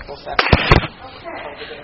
technical section. Okay.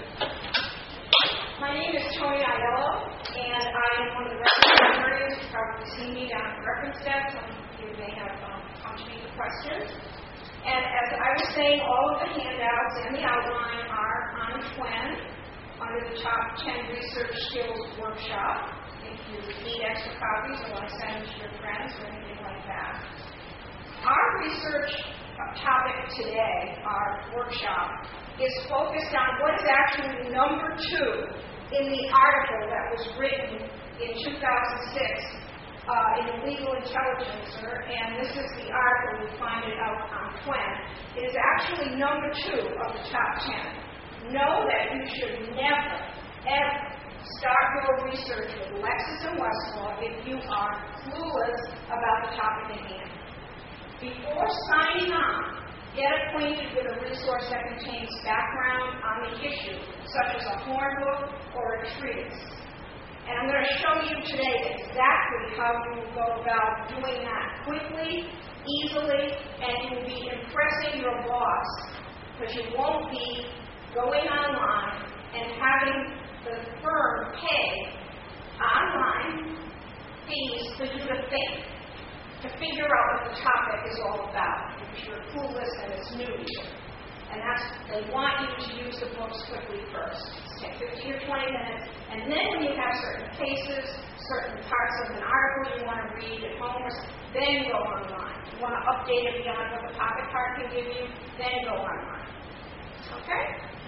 My name is Tony Aiello, and I am one of the representatives. You've probably seen me down at the reference desk. Some of you may have come to me with questions. And as I was saying, all of the handouts and the outline are on Twin under the Top 10 Research Skills Workshop. If you need extra copies or want to send them to your friends or anything like that. Our research topic today, our workshop, is focused on what is actually number 2 in the article that was written in 2006 in the Legal Intelligencer, and this is the article. We find it out on Twin. It is actually number 2 of the top 10. Know that you should never, ever start your research with Lexis and Westlaw if you are clueless about the topic at hand. Before signing on, get acquainted with a resource that contains background on the issue, such as a horn book or a treatise. And I'm going to show you today exactly how you will go about doing that quickly, easily, and you will be impressing your boss, because you won't be going online and having the firm pay online fees for you to figure out what the topic is all about, because you're clueless and it's new to you. And they want you to use the books quickly first. Take 15 or 20 minutes, and then when you have certain cases, certain parts of an article you want to read at home, then go online. You want to update it beyond what the pocket card can give you, then go online. Okay?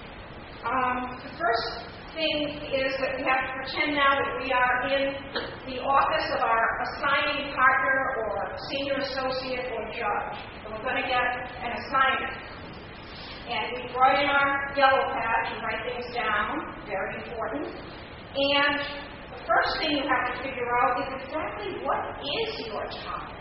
The first thing is that we have to pretend now that we are in the office of our assigning partner or senior associate or judge. And we're going to get an assignment. And we brought in our yellow pad to write things down, very important. And the first thing you have to figure out is exactly what is your topic.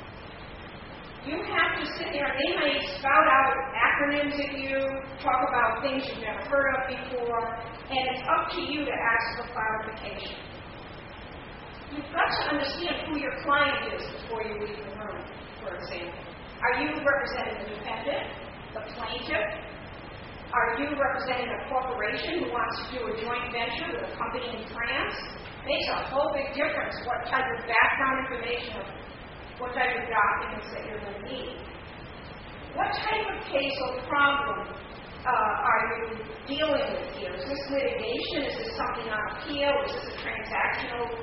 You have to sit there, and they may spout out acronyms at you, talk about things you've never heard of before, and it's up to you to ask for clarification. You've got to understand who your client is before you leave the room, for example. Are you representing the defendant, the plaintiff? Are you representing a corporation who wants to do a joint venture with a company in France? Makes a whole big difference what type of background information, what type of documents that you're going to need. What type of case or problem are you dealing with here? Is this litigation? Is this something on appeal? Is this a transactional,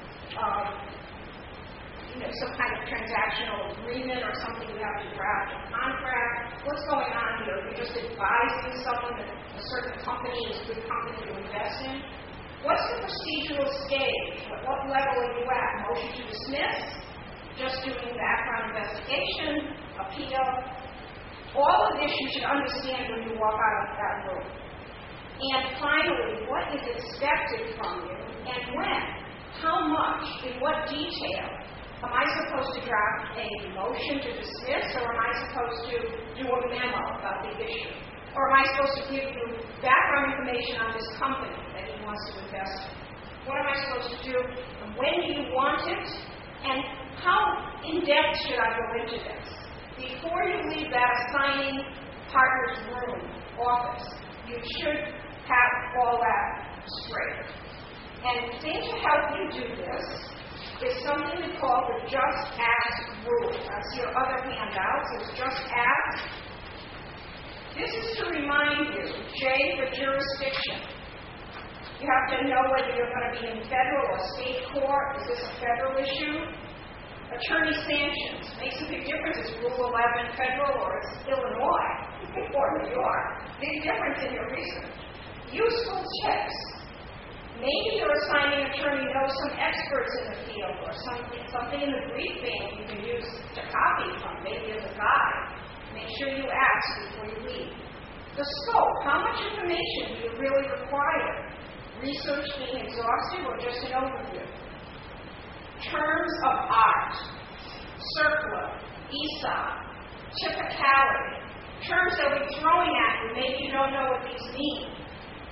some kind of transactional agreement or something you have to draft a contract? What's going on here? Are you just advising someone that a certain company is a good company to invest in? What's the procedural stage? At what level are you at? Motion to dismiss? Just doing background investigation, appeal. All of this you should understand when you walk out of that room. And finally, what is expected from you and when? How much? In what detail? Am I supposed to draft a motion to dismiss, or am I supposed to do a memo about the issue? Or am I supposed to give you background information on this company that he wants to invest in? What am I supposed to do? When do you want it? And how in-depth should I go into this? Before you leave that assigning partner's room, office, you should have all that straight. And the thing to help you do this is something we call the Just Ask rule. That's your other handouts. It's Just Ask. This is to remind you, J for jurisdiction. You have to know whether you're going to be in federal or state court. Is this a federal issue? Attorney sanctions. Makes a big difference. Is Rule 11 federal or it's Illinois or New York? Big difference in your research. Useful tips. Maybe your assigning attorney knows some experts in the field or something in the briefing you can use to copy from, maybe as a guide. Make sure you ask before you leave. The scope. How much information do you really require? Research being exhaustive or just an overview? Terms of art, circular, ESOP, typicality, terms they'll be throwing at you, maybe you don't know what these mean.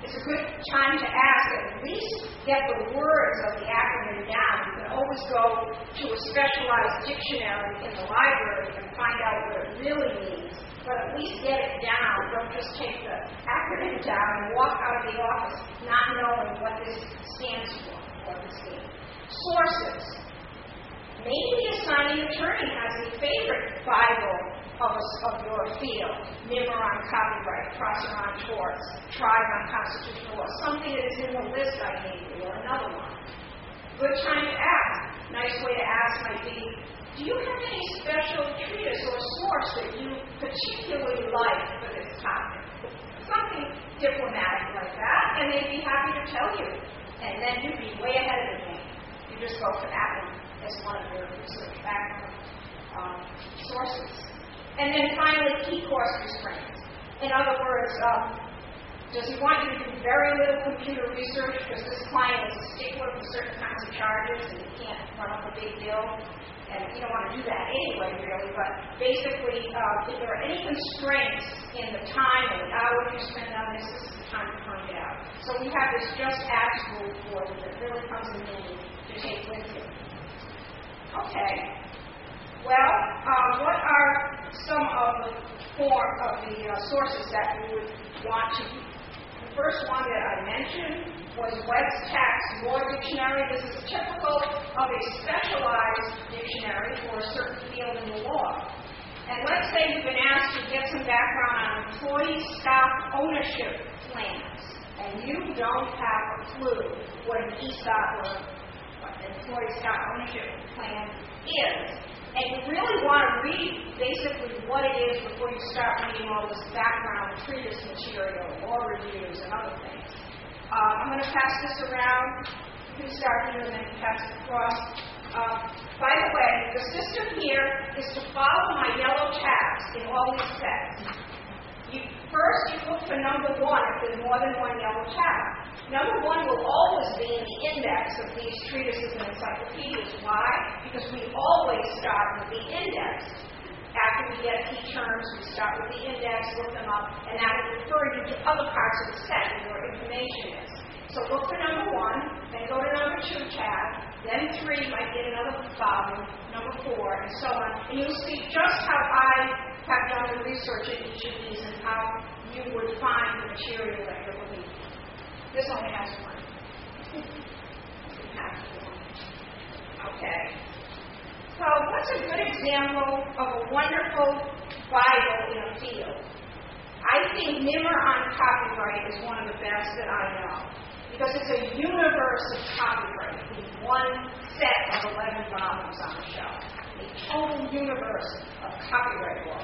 it's a good time to ask, at least get the words of the acronym down. You can always go to a specialized dictionary in the library and find out what it really means, but at least get it down. Don't just take the acronym down and walk out of the office not knowing what this stands for, what this means. Sources. Maybe the assigning attorney has a favorite Bible of your field. NIMR on copyright, Prosser on torts, Tribe on constitutional law, something that is in the list I gave you, or another one. Good time to ask. Nice way to ask might be, do you have any special treatise or source that you particularly like for this topic? Something diplomatic like that, and they'd be happy to tell you. And then you'd be way ahead of the game. You just go for that one as one of your research background sources. And then finally, key course restraints. In other words, does he want you to do very little computer research because this client is a stickler for certain kinds of charges and you can't run up a big bill? And you don't want to do that anyway, really. But basically, if there are any constraints in the time and the hours you spend on this, this is the time to find it out. So we have this just ask rule for you that really comes in handy to take with you. Okay. Well, what are some of the sources that we would want to use? The first one that I mentioned was Webb's Tax Law Dictionary. This is typical of a specialized dictionary for a certain field in the law. And let's say you've been asked to get some background on employee stock ownership plans, and you don't have a clue what an ESOP or an employee stock ownership plan is. And you really want to read basically what it is before you start reading all this background treatise material, law reviews, and other things. I'm going to pass this around. You can start here and then pass it across. By the way, the system here is to follow my yellow tabs in all these sets. First, you look for number 1 if there's more than one yellow tab. Number 1 will always be in the index of these treatises and encyclopedias. Why? Because we always start with the index. After we get key terms, we start with the index, look them up, and that will refer you to other parts of the set where information is. So look for number 1, then go to number 2 tab, then 3 might get another volume, number 4, and so on. And you'll see just how I have done the research in each of these and how you would find the material that you're looking for. This only has 1. It has 1. Okay. So what's a good example of a wonderful Bible in a field? I think NIMR on copyright is one of the best that I know, because it's a universe of copyright in one set of 11 volumes on the shelf. A total universe of copyright law.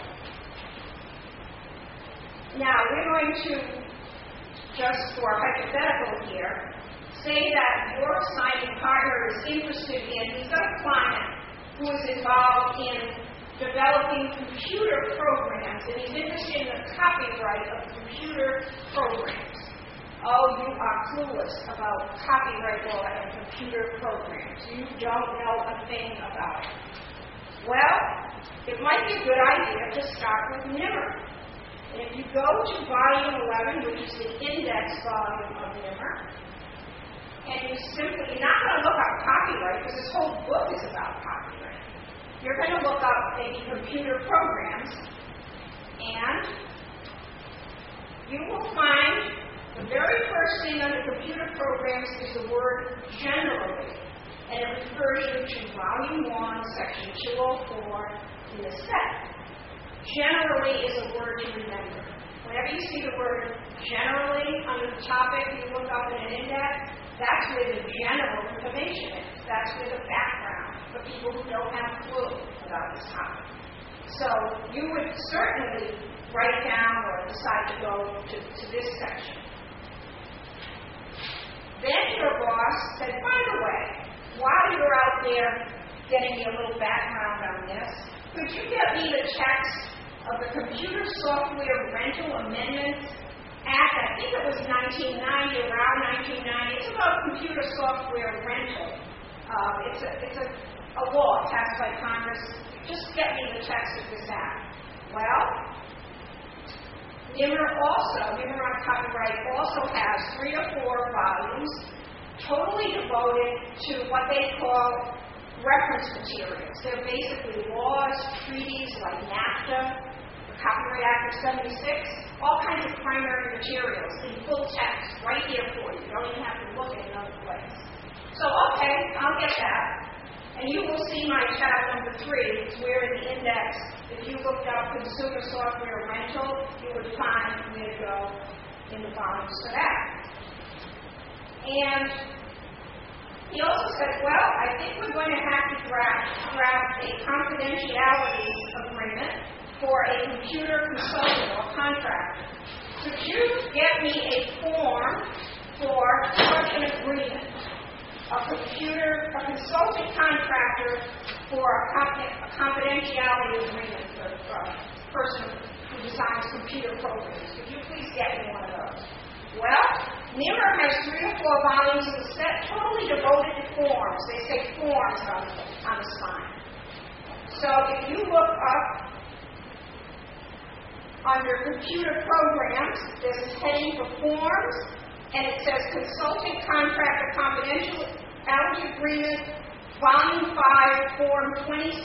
Now, we're going to, just for hypothetical here, say that your signing partner is interested in, he's got a client who is involved in developing computer programs, and he's interested in the copyright of computer programs. Oh, you are clueless about copyright law and computer programs. You don't know a thing about it. Well, it might be a good idea to start with NIMR. And if you go to volume 11, which is the index volume of NIMR, and you're not going to look up copyright, because this whole book is about copyright. You're going to look up maybe computer programs, and you will find the very first thing under computer programs is the word generally. And it refers you to Volume 1, Section 204 in the set. Generally is a word to remember. Whenever you see the word generally under the topic you look up in an index, that's where the general information is. That's where the background for people who don't have a clue about this topic. So you would certainly write down or decide to go to this section. Then your boss said, by the way, while you're out there getting me a little background on this, could you get me the text of the Computer Software Rental Amendments Act? I think it was 1990, around 1990. It's about computer software rental. It's a law passed by Congress. Just get me the text of this act. Well, NIMR on Copyright also has 3 to 4 volumes totally devoted to what they call reference materials. They're basically laws, treaties like NAFTA, the Copyright Act of '76, all kinds of primary materials in full text right here for you. You don't even have to look at another place. So, okay, I'll get that. And you will see my tab number 3. It's where in the index, if you looked up consumer software rental, you would find where to go in the volumes for that. And he also said, well, I think we're going to have to draft a confidentiality agreement for a computer consultant or contractor. Could you get me a form for such an agreement? A consulting contractor for a confidentiality agreement for a person who designs computer programs. Could you please get me one of those? Well, NIMR has 3 or 4 volumes of the set totally devoted to forms. They say forms on the spine. So if you look up under computer programs, there's a heading for forms, and it says Consulting Contractor Confidentiality Agreement, Volume 5, Form 27-6.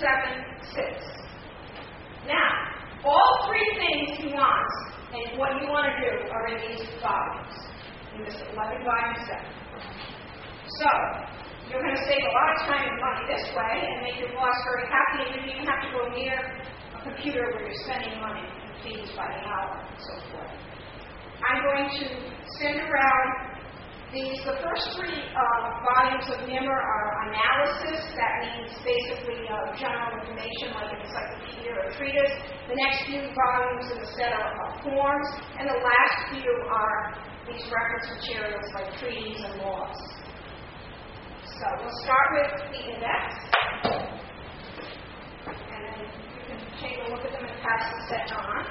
Now, all 3 things he wants and what you want to do are in these volumes, in this 11-volume set. So, you're going to save a lot of time and money this way and make your boss very happy, and you don't even have to go near a computer where you're spending money and fees by the hour and so forth. I'm going to send around these. The first 3 volumes of NIMR are analysis. That means basically general information like an encyclopedia or a treatise. The next few volumes in the set are forms. And the last few are these reference materials like treaties and laws. So we'll start with the index. And then you can take a look at them and pass the set on.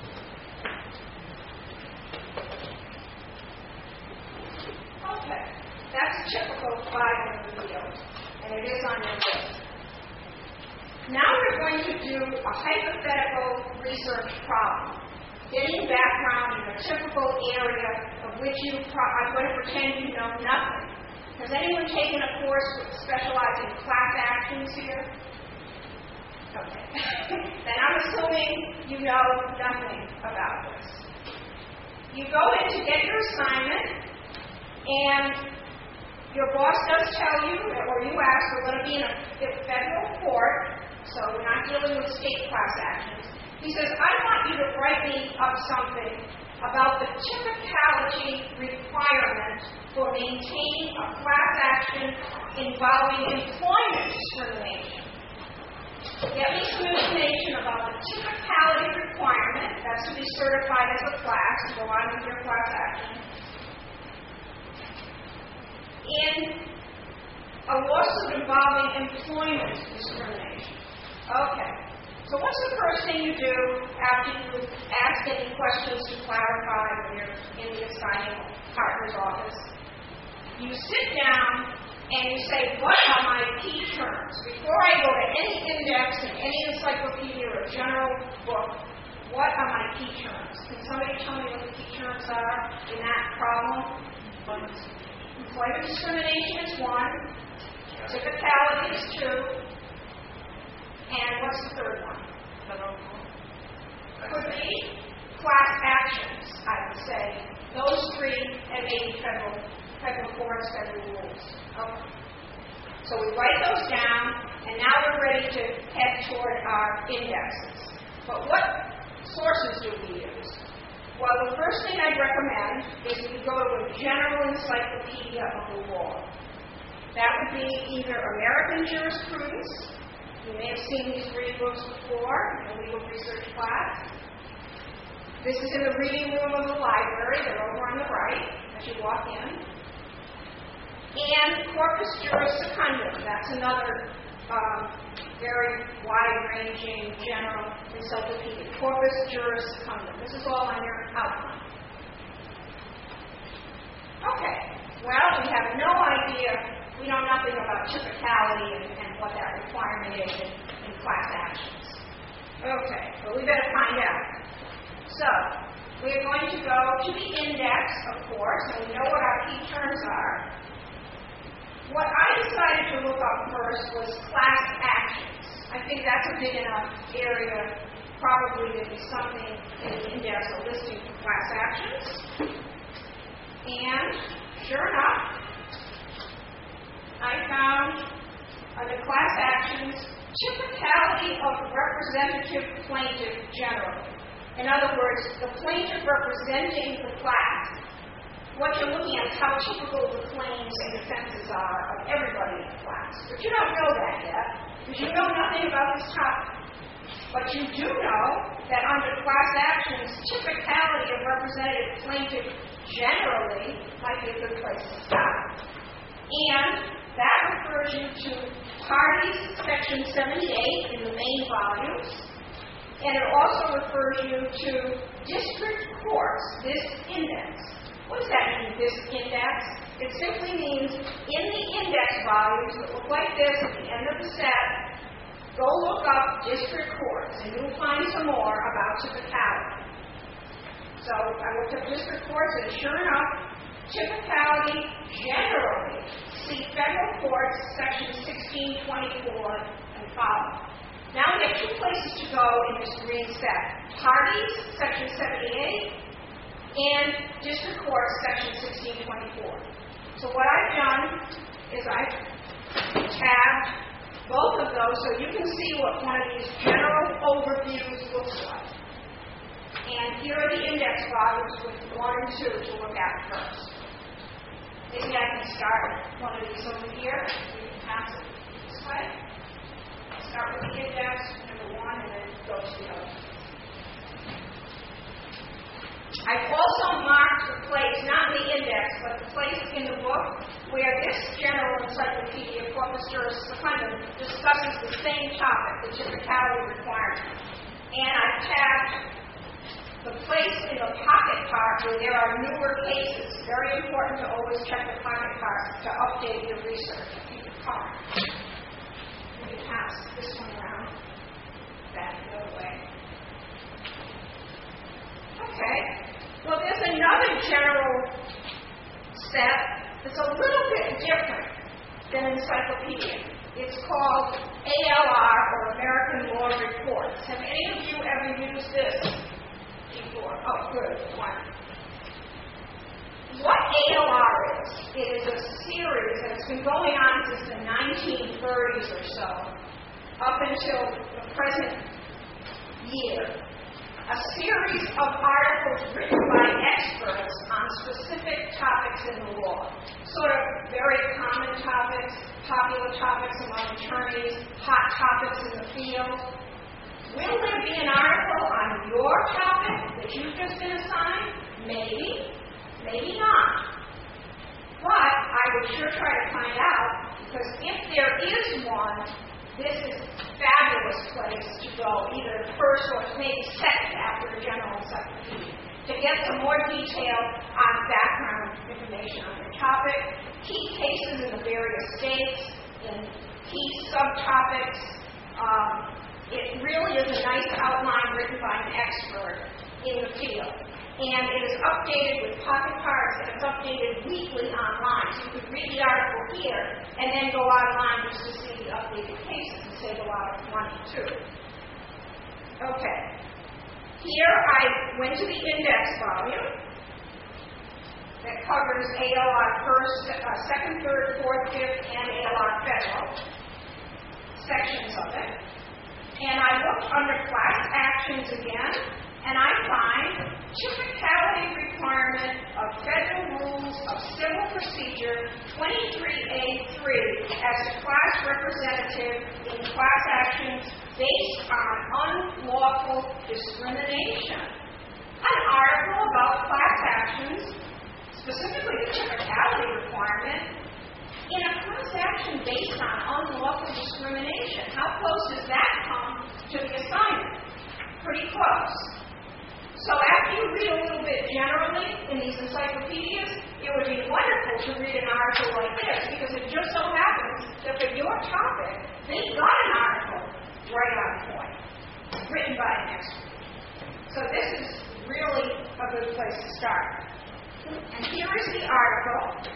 Okay, that's a typical file in the wheel, and it is on your list. Now we're going to do a hypothetical research problem, getting background in a typical area of which I'm going to pretend you know nothing. Has anyone taken a course specializing in class actions here? Okay. Then I'm assuming you know nothing about this. You go in to get your assignment, and your boss does tell you, or you ask, we're going to be in a federal court, so we're not dealing with state class actions. He says, I want you to write me up something about the typicality requirement for maintaining a class action involving employment discrimination. Get me some information about the typicality requirement, that's to be certified as a class, to go on with your class action, in a lawsuit involving employment discrimination. Okay. So what's the first thing you do after you ask any questions to clarify when you're in the assigning partner's office? You sit down and you say, what are my key terms? Before I go to any index in any encyclopedia or general book, what are my key terms? Can somebody tell me what the key terms are in that problem? Employment discrimination is 1. Typicality is 2. And what's the third one? Could be class actions, I would say. Those 3 and maybe federal courts, federal rules. Okay. So we write those down, and now we're ready to head toward our indexes. But what sources do we use? Well, the first thing I'd recommend is that you go to a general encyclopedia of the law. That would be either American jurisprudence. You may have seen these reading books before in a legal research class. This is in the reading room of the library. They're over on the right as you walk in. And Corpus Juris Secundum. That's another very wide-ranging general encyclopedia. Corpus Juris Secundum. This is all on your outline. Okay. Well, we have no idea. We know nothing about typicality and what that requirement is in class actions. Okay, but we better find out. So, We're going to go to the index, of course, and we know what our key terms are. What I decided to look up first was class actions. I think that's a big enough area, probably to be something in the index, a listing for class actions. And sure enough, I found under class actions, typicality of representative plaintiff generally. In other words, the plaintiff representing the class. What you're looking at is how typical the claims and defenses are of everybody in the class. But you don't know that yet, because you know nothing about this topic. But you do know that under class actions, typicality of representative plaintiff generally might be a good place to start. And that refers you to Parties, Section 78 in the main volumes. And it also refers you to district courts, this index. What does that mean, this index? It simply means in the index volumes that look like this at the end of the set, go look up district courts, and you'll find some more about typicality. So I looked up district courts, and sure enough, typicality generally, see federal courts, section 1624 and following. Now we have two places to go in this green set. Parties, section 78, and district courts, section 1624. So what I've done is I've tabbed both of those so you can see what one of these general overviews looks like. And here are the index volumes with 1 and 2 to look at first. Maybe I can start one of these over here. You can pass it this way. Start with the index, number 1, and then go to the other. I've also marked the place, not the index, but the place in the book where this general encyclopedia corpus juris secundum discusses the same topic, the typicality requirement. And I've tabbed the place in the pocket part where there are newer cases. Very important to always check the pocket part to update your research. Keep it current. You can pass this one around, back the other way. Okay. Well, there's another general set that's a little bit different than encyclopedia. It's called ALR, or American Law Reports. Have any of you ever used this before? Oh, good. One. What ALR is, it is a series that has been going on since the 1930s or so, up until the present year. A series of articles written by experts on specific topics in the law. Sort of very common topics, popular topics among attorneys, hot topics in the field. Will there be an article on your topic that you've just been assigned? Maybe, maybe not. But I would sure try to find out, because if there is one, this is a fabulous place to go, either first or maybe second after a general encyclopedia, to get some more detail on background information on your topic, key cases in the various states, in key subtopics. It really is a nice outline written by an expert in the field. And it is updated with pocket cards, and it's updated weekly online. So you could read the article here, and then go online just to see the updated cases and save a lot of money, too. Okay. Here I went to the index volume that covers ALR first, second, third, fourth, fifth, and ALR federal sections of it. And I looked under class actions again, and I find typicality requirement of Federal Rules of Civil Procedure 23A3 as a class representative in class actions based on unlawful discrimination. An article about class actions, specifically the typicality requirement, in a class action based on unlawful discrimination. How close does that come to the assignment? Pretty close. So after you read a little bit generally in these encyclopedias, it would be wonderful to read an article like this, because it just so happens that for your topic, they got an article right on point, written by an expert. So this is really a good place to start. And here is the article.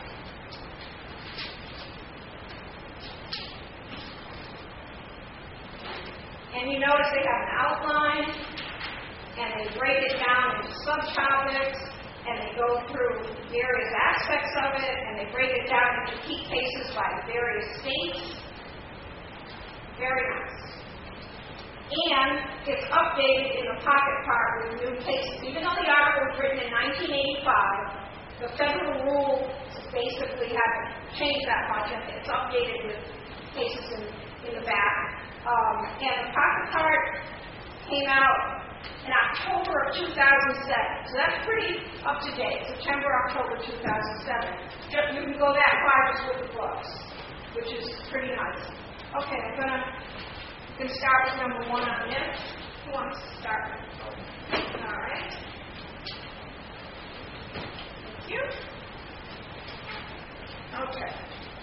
And you notice they have an outline, and they break it down into subtopics, and they go through various aspects of it, and they break it down into key cases by the various states. Very nice. And it's updated in the pocket part with new cases. Even though the article was written in 1985, the federal rules basically haven't changed that much, and it's updated with cases in the back. And the pocket part came out in October of 2007. So that's pretty up to date. September, October 2007. You can go that far just with the books, which is pretty nice. Okay, I'm going to start with number 1 on this. Who wants to start? All right. Thank you. Okay.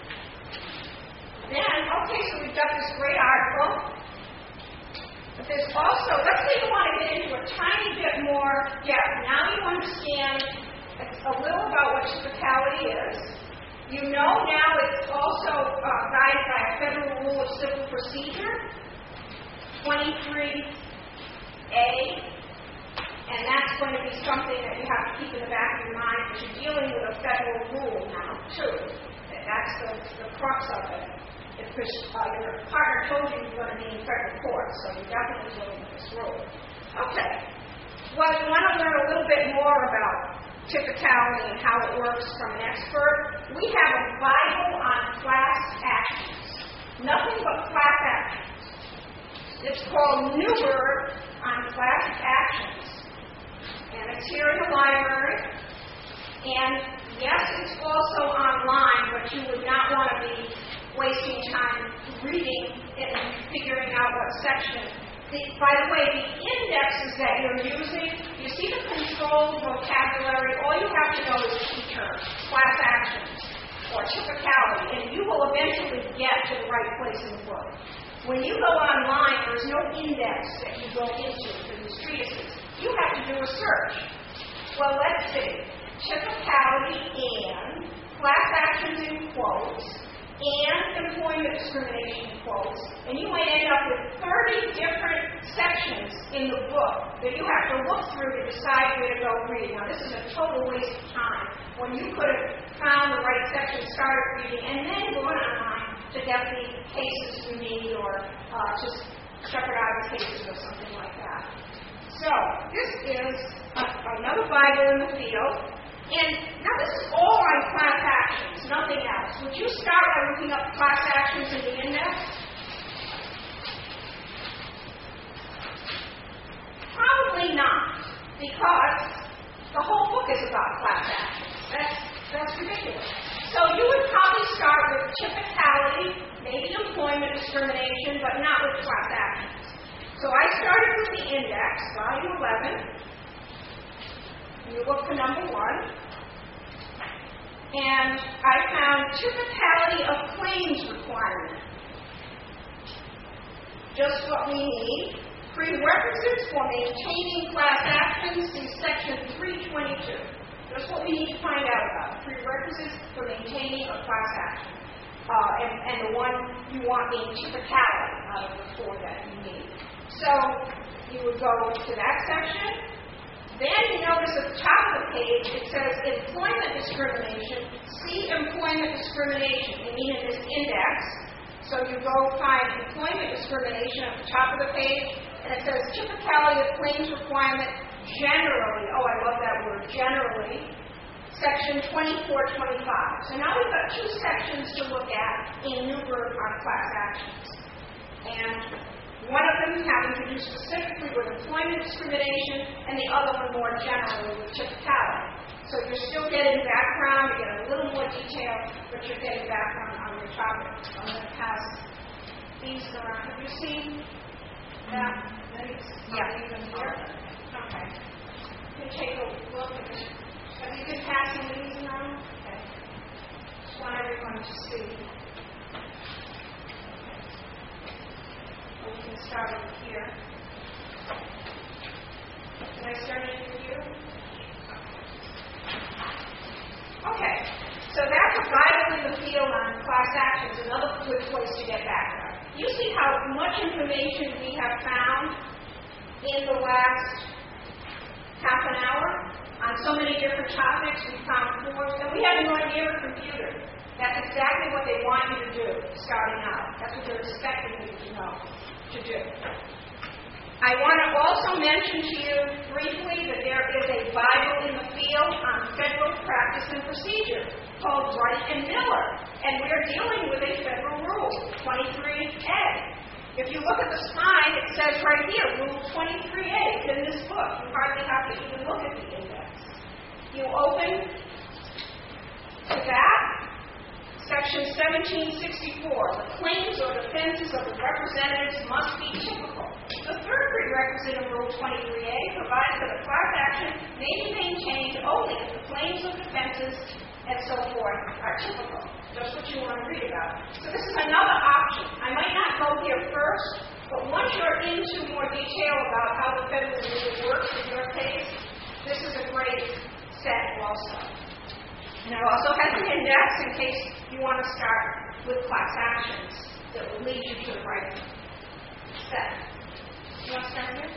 So we've got this great article. But there's also, let's say you want to get into a tiny bit more depth. Now you understand a little about what typicality is. You know now it's also guided by a federal rule of civil procedure, 23A. And that's going to be something that you have to keep in the back of your mind because you're dealing with a federal rule now, too. That's the crux of it. Because your partner told you you're going to be in federal court, so you're definitely dealing with this rule. Okay. Well, you want to learn a little bit more about typicality and how it works from an expert. We have a Bible on class actions. Nothing but class actions. It's called Newberg on Class Actions. And it's here in the library. And yes, it's also online, but you would not want to be wasting time reading it and figuring out what section. By the way, the indexes that you're using, you see the controlled vocabulary, all you have to know is key terms, class actions, or typicality, and you will eventually get to the right place in the book. When you go online, there's no index that you go into for these treatises. You have to do a search. Well, let's see. Typicality and class actions in quotes and employment discrimination in quotes, and you might end up with 30 different sections in the book that you have to look through to decide where to go read. Now, this is a total waste of time when you could have found the right section, started reading, and then gone online to get the cases you need or just shepherd out the cases or something like that. So, this is another Bible in the field. And now this is all on class actions, nothing else. Would you start by looking up class actions in the index? Probably not, because the whole book is about class actions. That's ridiculous. So you would probably start with typicality, maybe employment discrimination, but not with class actions. So I started with the index, volume 11. You look for number 1. And I found typicality of claims requirement. Just what we need. Prerequisites for maintaining class actions is section 322. Just what we need to find out about. Prerequisites for maintaining a class action. And the one you want being typicality out of the 4 that you need. So you would go to that section. Then you notice at the top of the page, it says employment discrimination. See employment discrimination. You mean in this index. So you go find employment discrimination at the top of the page, and it says typicality of claims requirement generally. Oh, I love that word, generally. Section 2425. So now we've got 2 sections to look at in Newberg on class actions. And one of them having to do specifically with employment discrimination, and the other one more generally with typicality. So you're still getting background, you're getting a little more detail, but you're getting background on your topic. So I'm going to pass these around. Have you seen that? Yeah. Even here? Okay. You can take a look at it. Have you been passing these around? Okay. Just want everyone to see. We can start over here. Can I start over here? class actions, another good place to get background. You see how much information we have found in the last half an hour on so many different topics. We found forms, and we have no idea of a computer. That's exactly what they want you to do starting out. That's what they're expecting you to know to do. I want to also mention to you briefly that there is a Bible in the field on federal practice and procedure called Wright and Miller, and we're dealing with a federal rule, 23A. If you look at the spine, it says right here, Rule 23A. It's in this book. You hardly have to even look at the index. You open to that. Section 1764, the claims or defenses of the representatives must be typical. The third prerequisite of Rule 23A provides that a class action may be maintained only if the claims or defenses and so forth are typical. Just what you want to read about. So this is another option. I might not go here first, but once you're into more detail about how the federal rule works in your case, this is a great set also. And it also has an index in case you want to start with class actions that will lead you to the right set. You want to start here?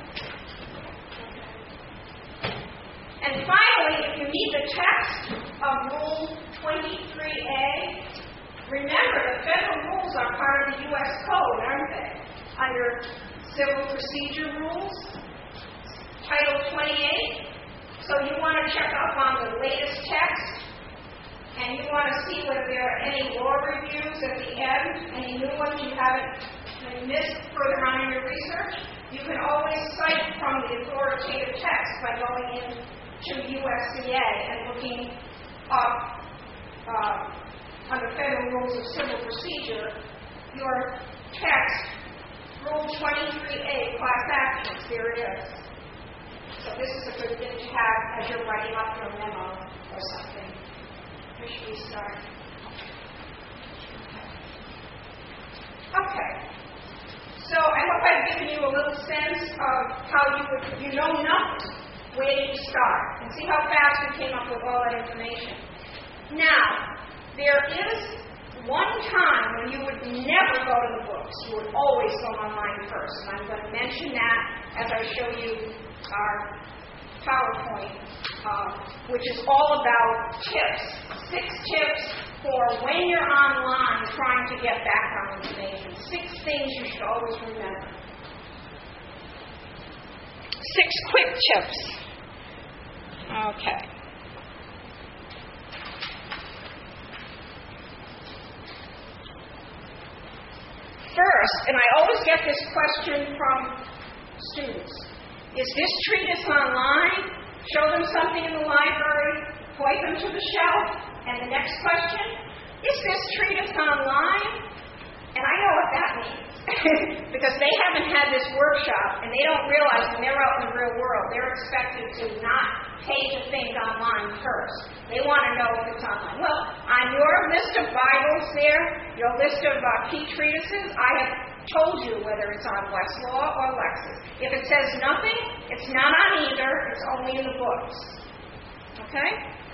And finally, if you need the text of Rule 23A, remember the federal rules are part of the U.S. Code, aren't they? Under Civil Procedure Rules, Title 28. So you want to check up on the latest text. And you want to see whether there are any law reviews at the end, any new ones you haven't missed further on in your research, you can always cite from the authoritative text by going into USCA and looking up under Federal Rules of Civil Procedure, your text, Rule 23A, class actions, there it is. So this is a good thing to have as you're writing up your memo or something. Where should we start? Okay. So I hope I've given you a little sense of how you know nothing. Where do you start? And see how fast we came up with all that information. Now, there is one time when you would never go to the books. You would always go online first. And I'm going to mention that as I show you our PowerPoint, which is all about tips. 6 tips for when you're online trying to get background information. 6 things you should always remember. 6 quick tips. Okay. First, and I always get this question from students, is this treatise online? Show them something in the library, point them to the shelf, and the next question, is this treatise online? And I know what that means, because they haven't had this workshop, and they don't realize when they're out in the real world, they're expected to not pay to think online first. They want to know if it's online. Well, on your list of Bibles there, your list of key treatises, I have told you whether it's on Westlaw or Lexis. If it says nothing, it's not on either, it's only in the books. Okay?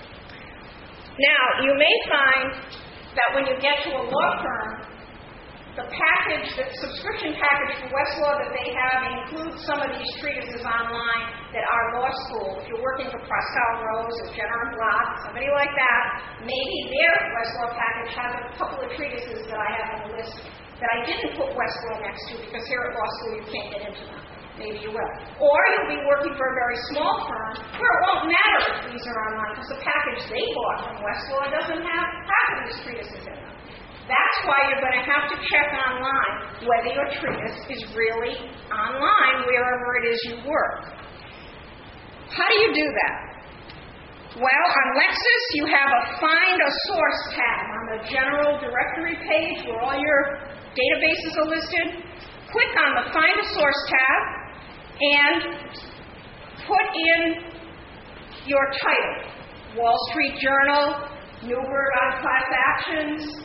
Now, you may find that when you get to a law firm, the subscription package for Westlaw that they have includes some of these treatises online that are law school. If you're working for Proskauer Rose or Jenner and Block, somebody like that, maybe their Westlaw package has a couple of treatises that I have on the list that I didn't put Westlaw next to because here at law school you can't get into them. Maybe you will. Or you'll be working for a very small firm where it won't matter if these are online because the package they bought from Westlaw doesn't have half of these treatises in them. That's why you're going to have to check online whether your treatise is really online wherever it is you work. How do you do that? Well, on Lexis, you have a Find a Source tab on the General Directory page where all your databases are listed. Click on the Find a Source tab and put in your title. Wall Street Journal, Newberg on Class Actions,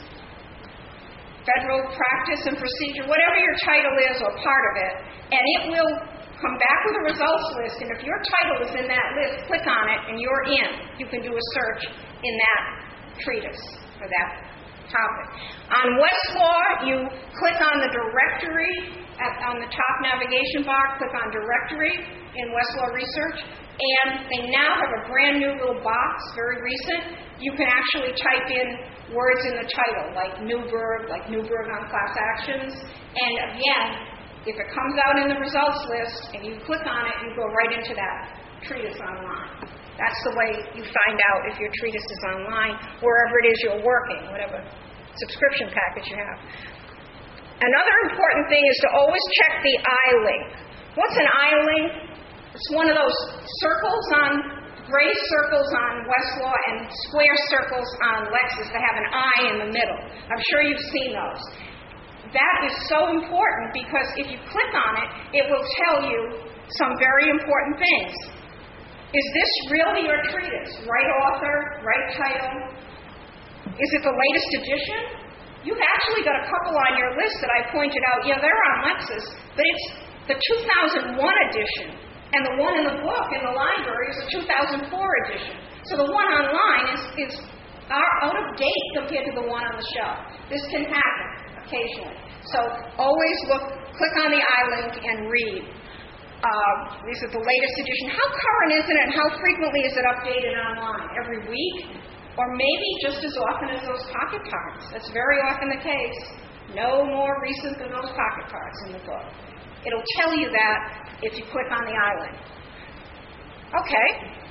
Federal Practice and Procedure, whatever your title is or part of it, and it will come back with a results list, and if your title is in that list, click on it, and you're in. You can do a search in that treatise for that topic. On Westlaw, you click on the directory on the top navigation bar, click on directory in Westlaw Research, and they now have a brand new little box, very recent. You can actually type in words in the title, like Newberg on class actions, and again, if it comes out in the results list and you click on it, you go right into that treatise online. That's the way you find out if your treatise is online, wherever it is you're working, whatever subscription package you have. Another important thing is to always check the I-link. What's an I-link? It's one of those circles gray circles on Westlaw and square circles on Lexis that have an I in the middle. I'm sure you've seen those. That is so important because if you click on it, it will tell you some very important things. Is this really your treatise? Right author, right title? Is it the latest edition? You've actually got a couple on your list that I pointed out. Yeah, they're on Lexis, but it's the 2001 edition, and the one in the book in the library is the 2004 edition. So the one online is out of date compared to the one on the shelf. This can happen occasionally. So always click on the I-link and read. This is the latest edition. How current is it and how frequently is it updated online? Every week? Or maybe just as often as those pocket cards. That's very often the case. No more recent than those pocket cards in the book. It'll tell you that if you click on the I-link. Okay.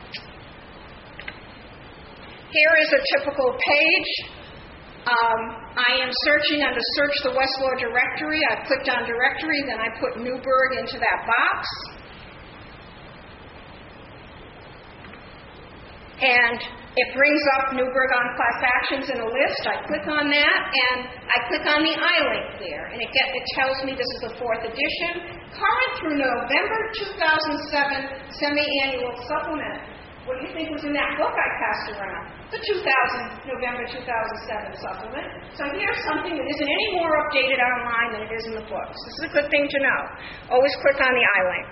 Here is a typical page. I am searching under Search the Westlaw Directory. I clicked on Directory, then I put Newberg into that box. And it brings up Newberg on class actions in a list. I click on that, and I click on the I-link there. And it tells me this is the 4th edition. Current through November 2007 semi-annual supplement. What do you think was in that book I passed around? The November 2007 supplement. So here's something that isn't any more updated online than it is in the books. This is a good thing to know. Always click on the I-link.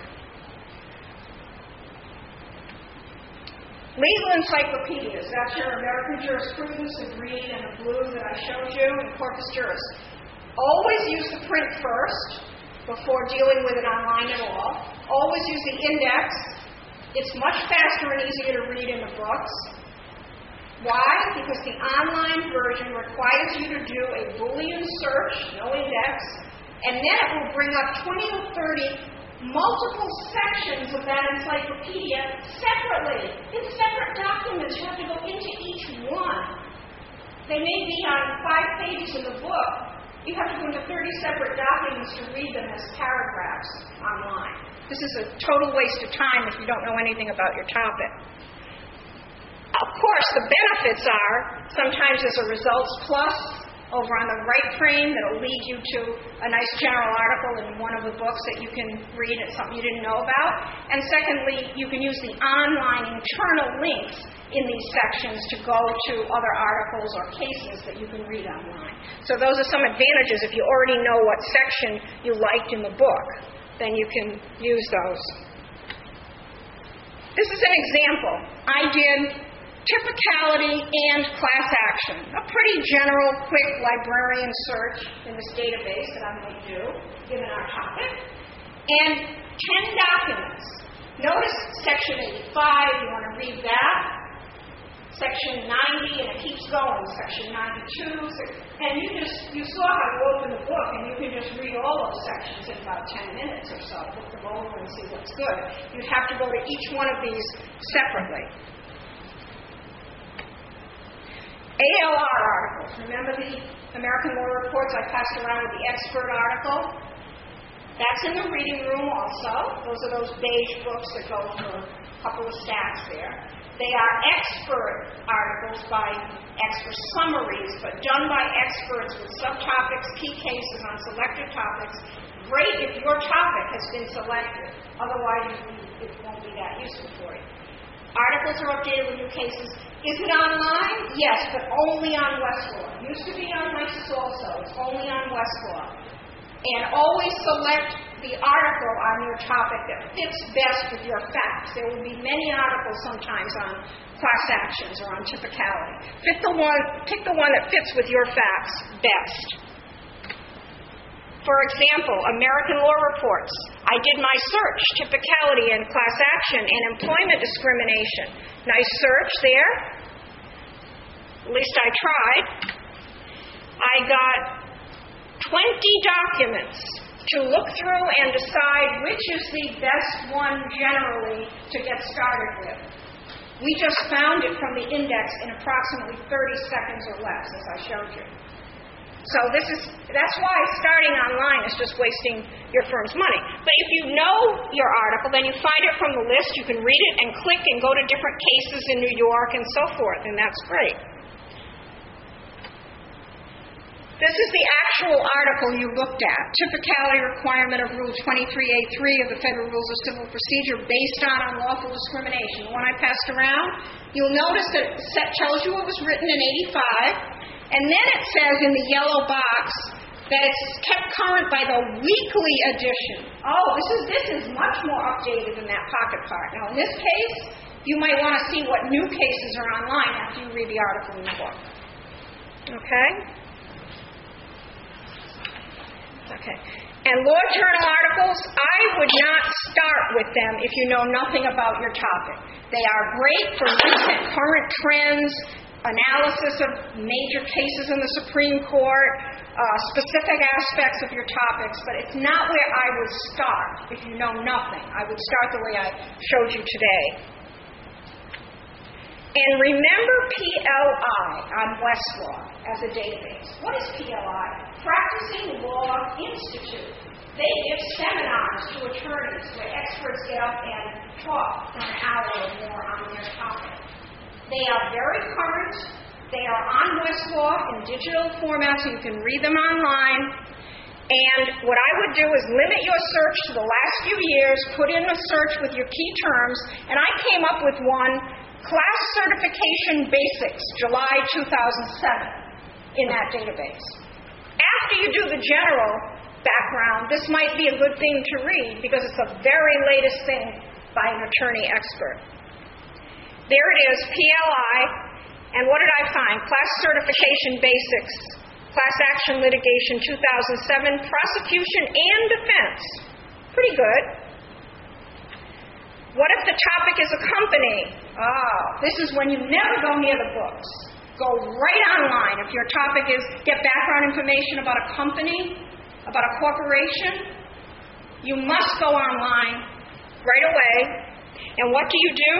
Legal encyclopedias. That's your American jurisprudence in green and the blue that I showed you, and Corpus Juris. Always use the print first before dealing with it online at all. Always use the index. It's much faster and easier to read in the books. Why? Because the online version requires you to do a Boolean search, no index, and then it will bring up 20 or 30 multiple sections of that encyclopedia separately. In separate documents, you have to go into each one. They may be on 5 pages in the book. You have to go into 30 separate documents to read them as paragraphs online. This is a total waste of time if you don't know anything about your topic. Of course, the benefits are sometimes there's a results plus over on the right frame that will lead you to a nice general article in one of the books that you can read. It's something you didn't know about. And secondly, you can use the online internal links in these sections to go to other articles or cases that you can read online. So those are some advantages. If you already know what section you liked in the book, then you can use those. This is an example. I did typicality and class action. A pretty general, quick librarian search in this database that I'm going to do, given our topic. And 10 documents. Notice section 85, you want to read that. Section 90, and it keeps going. Section 92. And you saw how you open the book, and you can just read all those sections in about 10 minutes or so. Look them over and see what's good. You'd have to go to each one of these separately. ALR articles. Remember the American Law Reports I passed around with the expert article? That's in the reading room also. Those are those beige books that go for a couple of stacks there. They are expert articles by expert summaries, but done by experts with subtopics, key cases on selected topics. Great if your topic has been selected. Otherwise, it won't be that useful for you. Articles are updated with new cases. Is it online? Yes, but only on Westlaw. It used to be on Lexis also. It's only on Westlaw. And always select the article on your topic that fits best with your facts. There will be many articles sometimes on class actions or on typicality. Pick the one that fits with your facts best. For example, American Law Reports. I did my search, typicality and class action and employment discrimination. Nice search there. At least I tried. I got 20 documents to look through and decide which is the best one generally to get started with. We just found it from the index in approximately 30 seconds or less, as I showed you. So that's why starting online is just wasting your firm's money. But if you know your article, then you find it from the list, you can read it and click and go to different cases in New York and so forth, and that's great. This is the actual article you looked at, typicality requirement of Rule 23A3 of the Federal Rules of Civil Procedure based on unlawful discrimination. The one I passed around, you'll notice that it tells you it was written in 85, and then it says in the yellow box that it's kept current by the weekly edition. Oh, this is much more updated than that pocket part. Now, in this case, you might want to see what new cases are online after you read the article in the book. Okay? Okay. And law journal articles, I would not start with them if you know nothing about your topic. They are great for recent current trends, analysis of major cases in the Supreme Court, specific aspects of your topics, but it's not where I would start if you know nothing. I would start the way I showed you today. And remember PLI on Westlaw as a database. What is PLI? Practicing Law Institute. They give seminars to attorneys where experts get up and talk for an hour or more on their topic. They are very current. They are on Westlaw in digital format so you can read them online. And what I would do is limit your search to the last few years, put in a search with your key terms, and I came up with one, Class Certification Basics, July 2007, in that database. After you do the general background, this might be a good thing to read because it's the very latest thing by an attorney expert. There it is, PLI, and what did I find? Class Certification Basics, Class Action Litigation 2007, Prosecution and Defense. Pretty good. What if the topic is a company? This is when you never go near the books. Go right online. If your topic is get background information about a company, about a corporation, you must go online right away. And what do?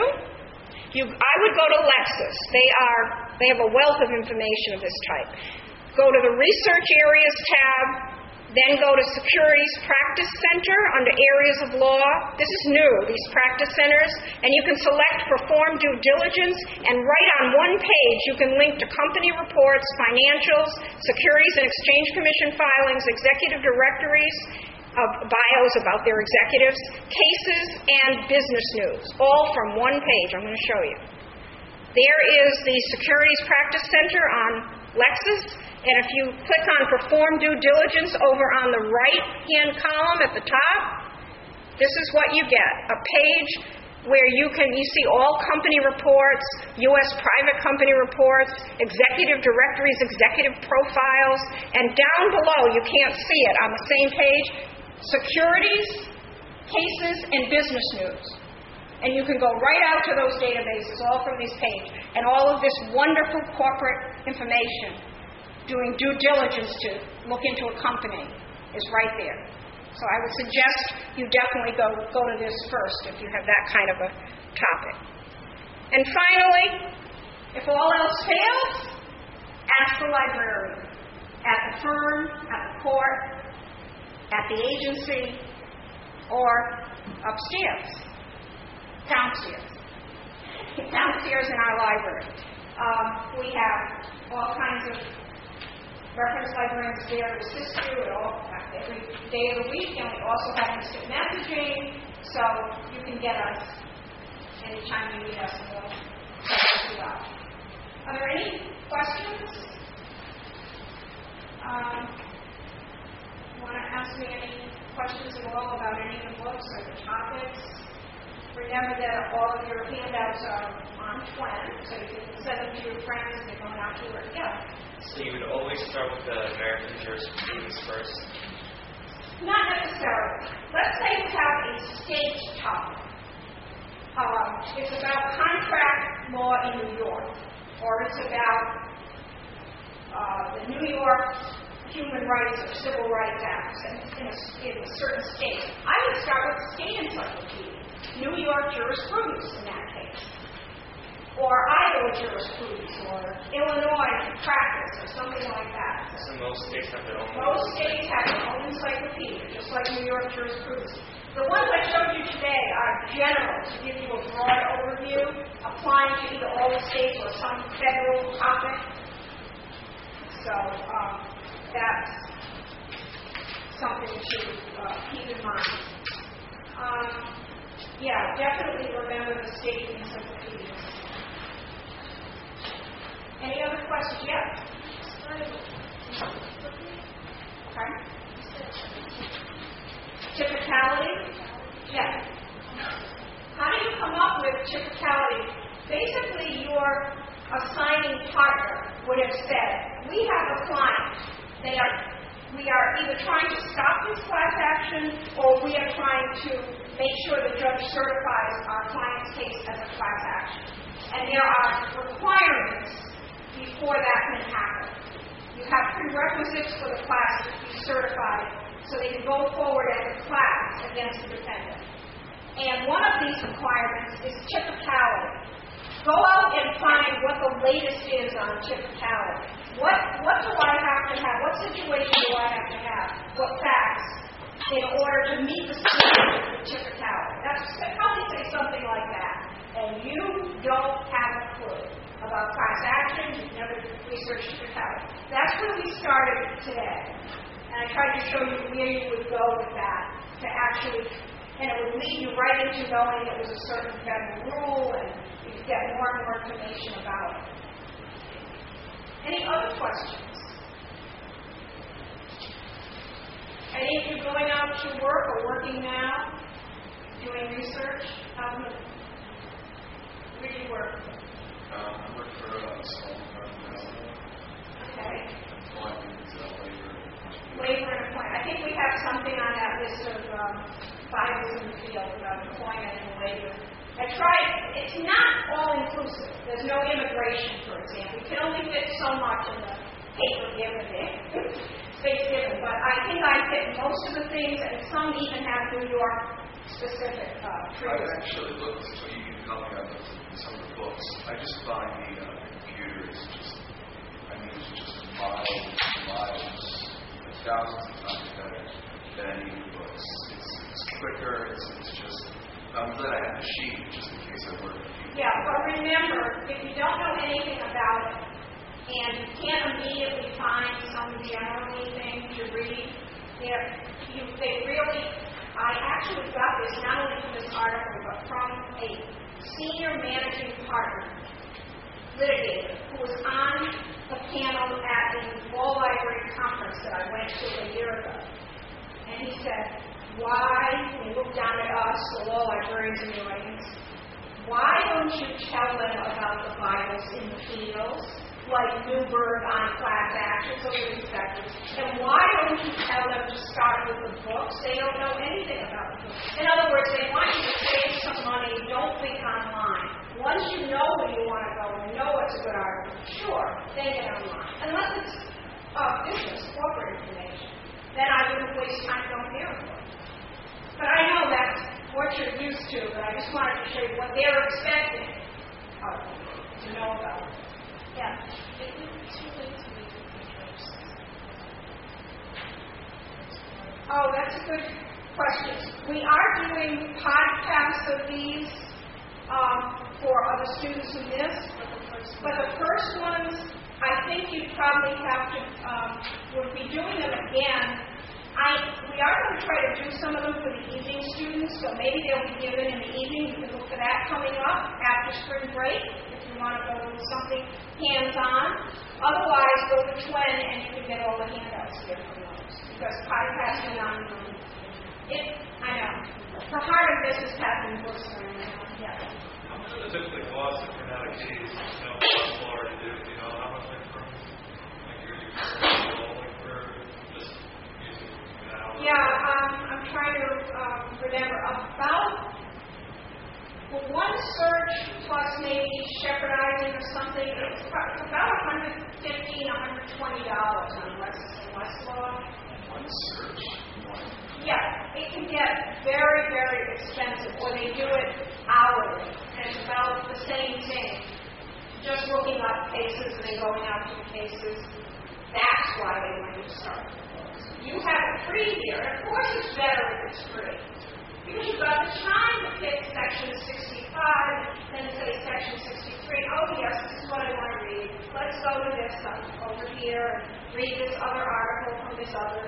I would go to Lexis. They have a wealth of information of this type. Go to the Research Areas tab, then go to Securities Practice Center under Areas of Law. This is new, these practice centers. And you can select Perform Due Diligence, and right on one page you can link to company reports, financials, Securities and Exchange Commission filings, executive directories, bios about their executives, cases, and business news, all from one page. I'm going to show you. There is the Securities Practice Center on Lexis, and if you click on Perform Due Diligence over on the right-hand column at the top, this is what you get, a page where you see all company reports, U.S. private company reports, executive directories, executive profiles, and down below, you can't see it, on the same page, securities, cases, and business news. And you can go right out to those databases, all from this page. And all of this wonderful corporate information, doing due diligence to look into a company, is right there. So I would suggest you definitely go to this first if you have that kind of a topic. And finally, if all else fails, ask the librarian at the firm, at the court, at the agency, or upstairs, downstairs in our library. We have all kinds of reference librarians there to assist you every day of the week, and we also have instant messaging, so you can get us anytime you need us, and we'll help you out. Are there any questions? want to ask me any questions at all about any of the books or the topics, remember that all of your handouts are on Twen, so you can send them to your friends if they're going out to work. Yeah. So you would always start with the American jurisprudence first? Not necessarily. Let's say you have a state topic. It's about contract law in New York, or it's about the New York Human Rights or Civil Rights Acts in a certain state. I would start with the state encyclopedia, New York jurisprudence in that case, or Iowa jurisprudence, or Illinois practice, or something like that. So most states have their own. Most states have their own encyclopedia, just like New York jurisprudence. The ones I showed you today are general, to give you a broad overview, applying to either all the states or some federal topic. So that's something to keep in mind. Yeah, definitely remember the state encyclopedias. Any other questions? Yes? Okay. Typicality? Yes. How do you come up with typicality? Basically, your assigning partner would have said, we have a client. We are either trying to stop this class action, or we are trying to make sure the judge certifies our client's case as a class action. And there are requirements before that can happen. You have prerequisites for the class to be certified so they can go forward as a class against the defendant. And one of these requirements is typicality. Go out and find what the latest is on typicality. What do I have to have? What situation do I have to have? What facts in order to meet the standard of typicality? That's probably say something like that. And you don't have a clue about class action. You've never researched typicality. That's where we started today. And I tried to show you where you would go with that to actually, and it would lead you right into knowing it was a certain federal rule, and you could get more and more information about it. Any other questions? Any of you going out to work or working now, doing research? Where do you work? I work for a small firm. Okay. Labor and employment. I think we have something on that list of Bibles in the field about employment and labor. I tried. It's not all-inclusive. There's no immigration, for example. You can only fit so much in the paper given there, space given. But I think I fit most of the things, and some even have New York-specific treatments. I've actually looked, so you can help me out with some of the books. I just find the computer is just, it's just miles, thousands of times better than any of the books. It's quicker, it's just, I'm glad I have a sheet just in case I work with people. Yeah, but remember, if you don't know anything about it, and you can't immediately find some general thing to read, I actually got this not only from this article, but from a senior managing partner, litigator, who was on the panel at the law library conference that I went to a year ago. And he said, he looked down at us, the law librarians in New England, why don't you tell them about the Bibles in the fields, like Newberg on class actions or inspectors, and why don't you tell them to start with the books? They don't know anything about the books. In other words, they want you to save some money, don't think online. Once you know where you want to go and know what's a good article, sure, then get online. Unless it's business, corporate information, then I wouldn't waste time going there for it. But I know that's what you're used to, but I just wanted to show you what they're expecting to know about. Yeah. Is it too late to make the pictures? Oh, that's a good question. We are doing podcasts of these for other students who missed. But the first ones, I think you'd probably have to, would be doing them again. We are going to try to do some of them for the evening students, so maybe they'll be given in the evening. You can look for that coming up after spring break if you want to go with something hands-on. Otherwise, go to Twen and you can get all the handouts here from those. because I passed it on. I know. The heart of this is passing books around now. Yeah. How much does it typically cost if you're not a case, possible to do? How much for just using now? Yeah, I'm trying to remember about one search plus maybe shepherdizing or something. It's about $115, $120 on Westlaw. One search? Yeah, it can get very, very expensive, or they do it hourly, and it's about the same thing. Just looking up cases and then going out to the cases. That's why they want you to start the books. You have it free here, and of course it's better if it's free. Because you've got the time to pick section 65 and then say section 63. Oh yes, this is what I want to read. Let's go to this over here and read this other article from this other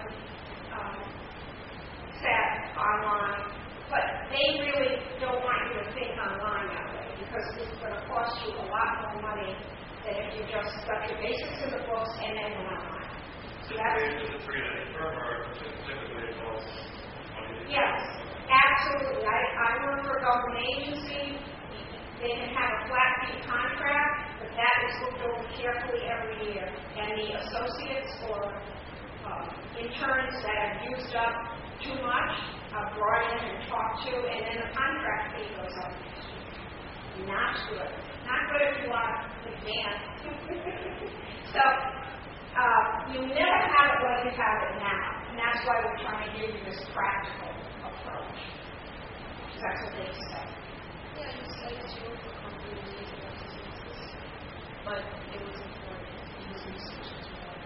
set online. But they really don't want you to think online that way because it's going to cost you a lot more money than if you just got your basics in the books and then went online. So is it free to any firm or typically it costs money? Yes, absolutely. I work for a government agency. They can have a flat fee contract, but that is looked over carefully every year. And the associates or interns that have used up too much are brought in and talked to, and then the contract fee goes up. Not good. Not good if you want advance. So you never have it like you have it now. And that's why we're trying to give you this practical approach. That's what they say. Yeah, I used to work for a company in these businesses, but it was important. It was research as well.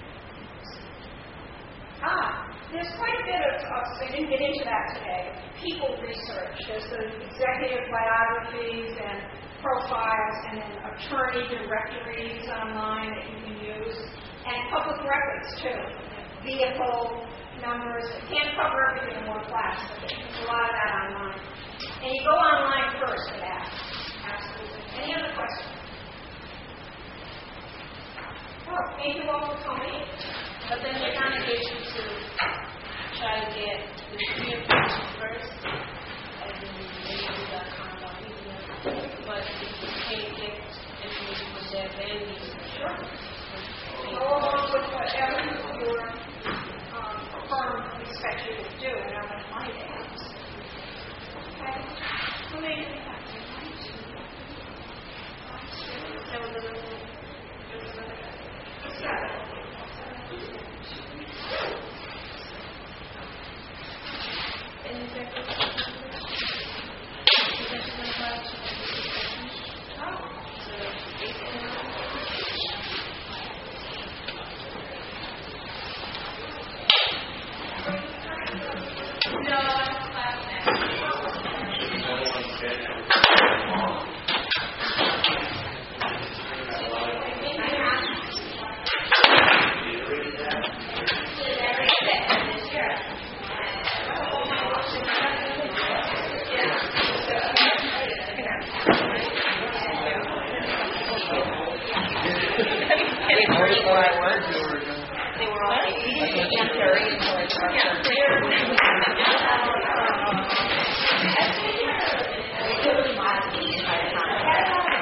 There's quite a bit of, I didn't get into that today, people research. There's the executive biographies and profiles, and then attorney directories online that you can use, and public records too. Vehicle numbers. I can't cover everything in one class, but there's a lot of that online. And you go online first for that. Absolutely. Any other questions? Well, thank you all for coming. But then they kind of get you to try to get the free information first, as in radio.com, but if you can't get information from there, then you Sure. Go along with whatever your firm expects you to do and how much money they have. Okay? How many do we have? Seven. Really modification by the time.